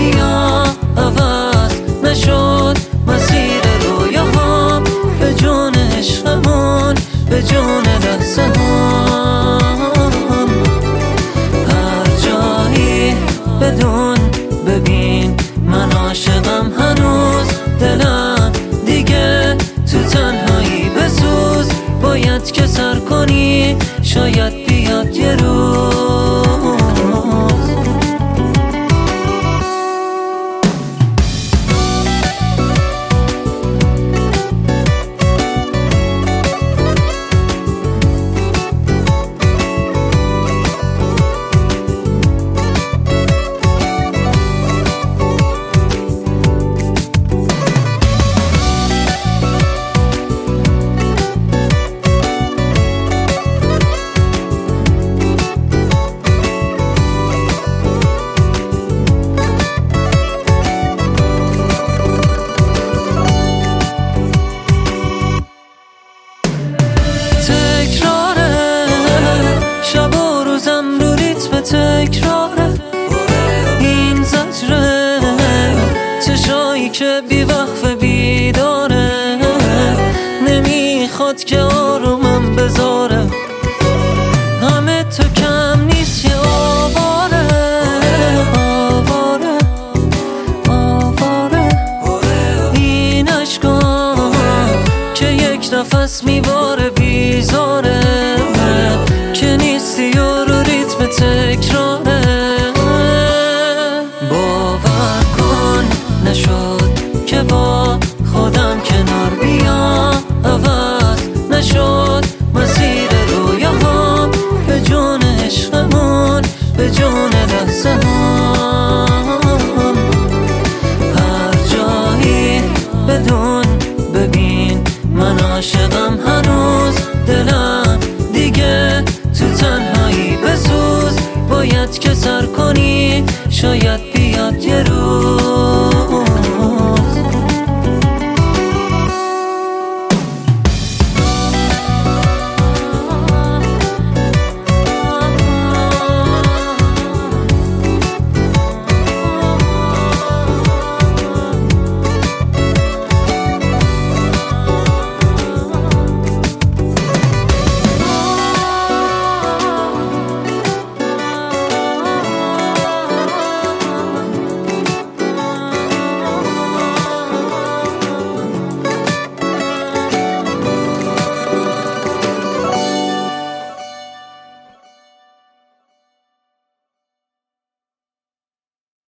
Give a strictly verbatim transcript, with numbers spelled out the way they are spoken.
بیا عوض نشد مسیر رویاهام، به جون عشقمون، به جون لحظه هم. هر جایی بدون ببین من عاشقم هنوز، دلم دیگه تو تنهایی بسوز. باید که سر کنی شاید بیاد یه روز. تکراره این زجره، چشایی که بی وقف بیداره، نمیخواد که آرومم بذاره. همه تو کم نیست یه آواره، آواره آواره این عشقا که یک نفس میباره.